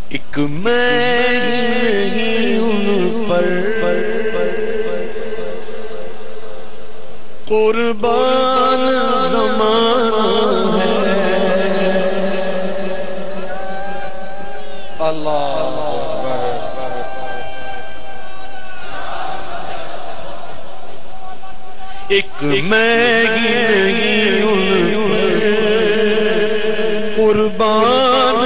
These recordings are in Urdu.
ایک میں ہی ان پر قربان زمانہ ہے. اللہ ایک میں ہی نہیں ان پر قربان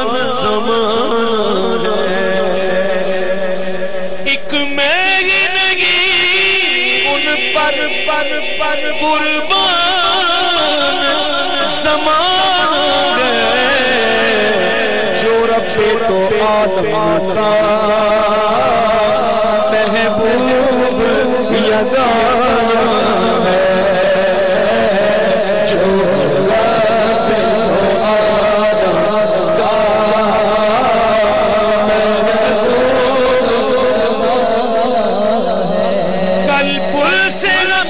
زمانہ ہے. ایک میں ہی نہیں ان پر قربان زمانہ ہے. جو رب تو آدم کا محبوب یگانہ ہے. جو رب تو آدم کا محبوب ہے. کل پل سے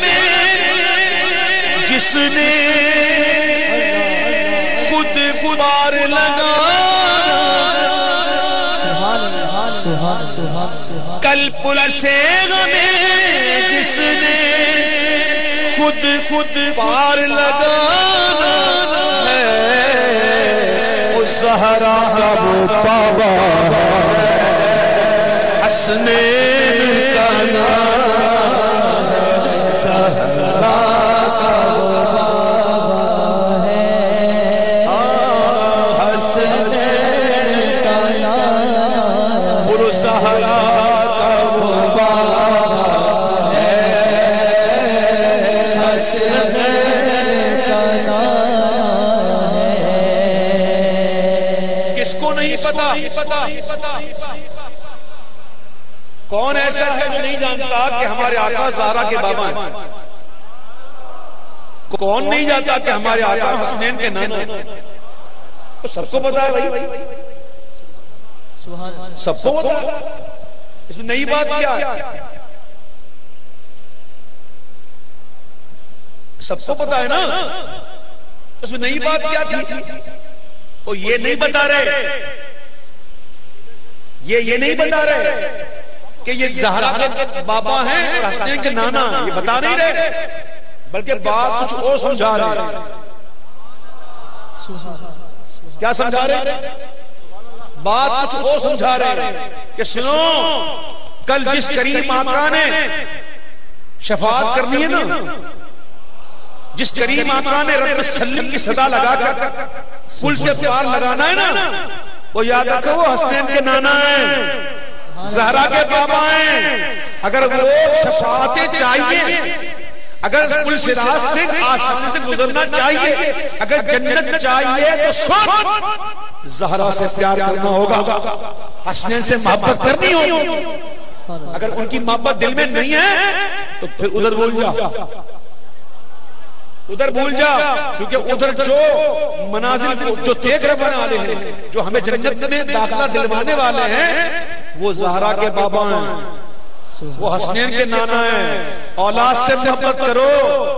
جس نے خود پار لگانا، کل پل سے جس نے خود پار لگانا ہے، اس زہرا کا وہ بابا حسنین کا نام ہے. زہرا کون ایسا ہے جو نہیں جانتا کہ ہمارے آقا زہرا کے بابا ہیں؟ کون نہیں جانتا کہ ہمارے آقا حسنین کے نانا ہیں؟ تو سب کو پتا ہے بھائی، سب کو پتا ہے. اس میں نئی بات کیا ہے؟ سب کو پتا ہے نا. اس میں نئی بات کیا تھی؟ وہ یہ نہیں بتا رہے، یہ نہیں بتا رہے کہ یہ زہرا کے بابا ہیں اور حسنین کے نانا ہیں. یہ بتا نہیں رہے، بلکہ بات کچھ اور سمجھا رہے. کیا سمجھا رہے؟ بات کچھ اور سمجھا رہے کہ سنو، کل جس کریم آقا نے شفاعت کرنی ہے نا، جس کریم آقا نے رب سلم کی صدا لگا کر پل سے پار لگانا ہے نا، وہ یاد رکھو وہ حسنین کے نانا ہیں، زہرا کے بابا ہیں. اگر وہ شفاعتیں چاہیے، اگر پل صراط سے آسانی سے گزرنا چاہیے، اگر جنت چاہیے تو سب زہرا سے پیار کرنا ہوگا، حسنین سے محبت کرنی ہوگی. اگر ان کی محبت دل میں نہیں ہے تو پھر ادھر بھول جا، ادھر بھول جا، کیونکہ ادھر جو منازل جو دیکھ رہے والے ہیں، جو ہمیں جنت میں داخلہ دلوانے والے ہیں، وہ زہرا کے بابا ہیں، وہ حسنین کے نانا ہیں. اولاد سے محبت کرو،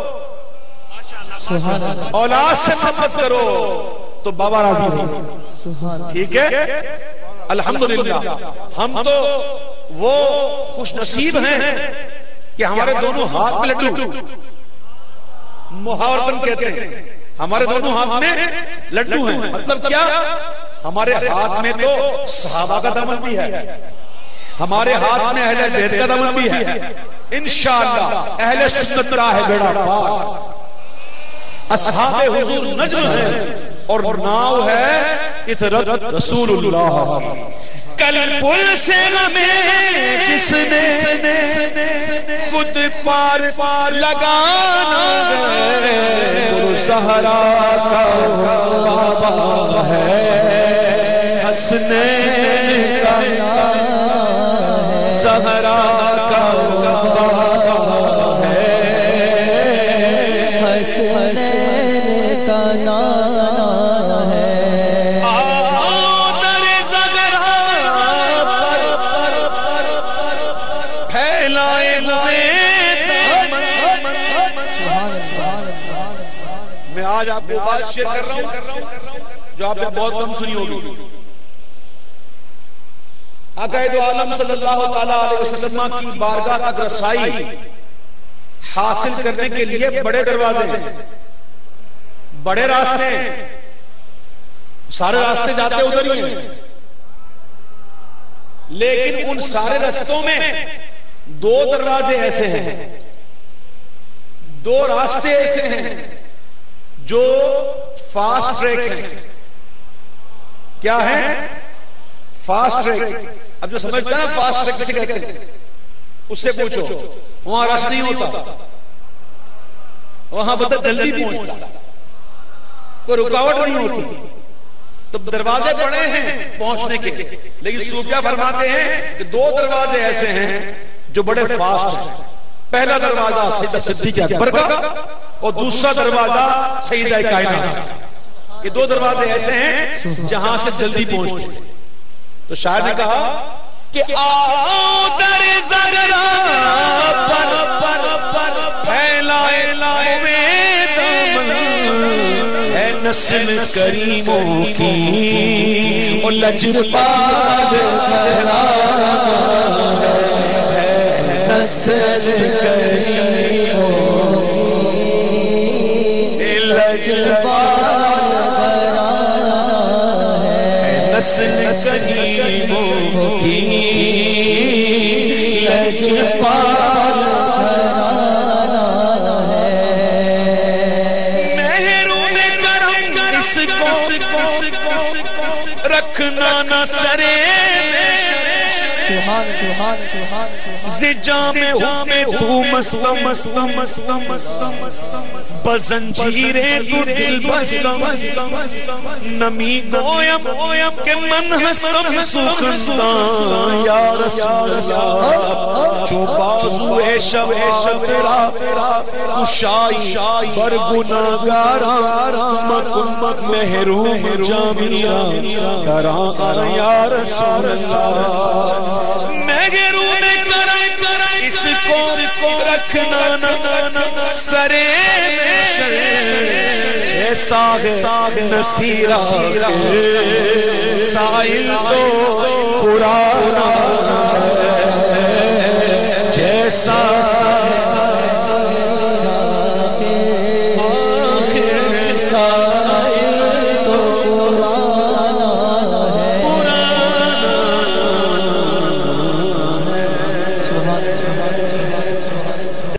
اولاد سے محبت کرو تو بابا راضی ہو. ٹھیک ہے، الحمدللہ. ہم تو وہ خوش نصیب ہیں کہ ہمارے دونوں ہاتھ میں لڈو، محاورتن کہتے ہیں ہمارے دونوں ہاتھ میں لڈو ہیں. مطلب کیا؟ ہمارے ہاتھ میں تو صحابہ کا دامن بھی ہے، ہمارے ہاتھ میں اہل بیت کا دامن بھی ہے. انشاءاللہ اہل سنت کا ہے بیڑا پار، اصحاب حضور نجم ہیں اور ناؤ ہے اطرت رسول اللہ. کل پل سے ہمیں جس نے خود پار لگانا ہے، وہ زہرا کا بابا ہے، حسنین کا زہرا کا بابا ہے، حسنین کا نانا ہے. میں آج آپ کو بات شیئر کر رہا ہوں جو آپ نے بہت کم سنی ہوگی. آقا دو عالم صلی اللہ علیہ وسلم کی بارگاہ تک رسائی حاصل کرنے کے لیے بڑے دروازے ہیں، بڑے راستے ہیں، سارے راستے جاتے ادھر ہی ہیں، لیکن ان سارے رستوں میں دو دروازے ایسے ہیں، دو راستے ایسے ہیں جو فاسٹ ٹریک ہیں۔ کیا ہے؟ Fast track. اب جو سمجھتا ہے نا فاسٹ ٹریک کسی کہتے ہیں، اس سے پوچھو، وہاں رش نہیں ہوتا، وہاں بندہ جلدی پہنچتا، کوئی رکاوٹ نہیں ہوتی۔ تو دروازے بڑے ہیں پہنچنے کے، لیکن صوفیہ فرماتے ہیں کہ دو دروازے ایسے ہیں جو بڑے فاسٹ ہیں۔ پہلا دروازہ سیدہ صدیق اکبر کا اور دوسرا دروازہ سیدہ کائنات کا۔ یہ دو دروازے ایسے ہیں جہاں سے جلدی پہنچتے ہیں۔ تو شاعر نے کہا کہ آؤ در زغرا پر پھیلائے ہوئے دامن، ہے نسل کریموں کی وہ لجپال ہے، نسل کریموں کی لجپال نسل کریموں کی لجپال محروم کرم اس کو رکھنا نہ سرے زجا میں ہوئے تو بزنجیریں تو دل بستم، نمی گویم کہ من ہستم سخندان یا رسول اللہ، جو بازوے شب تیرا کشائی بر گناہگاراں، مکن محروم جامیرا دران یا رسول اللہ، محروم کرم اس کو رکھنا نہ سرے جیسا نصیرہ سائل تو پرانا جیسا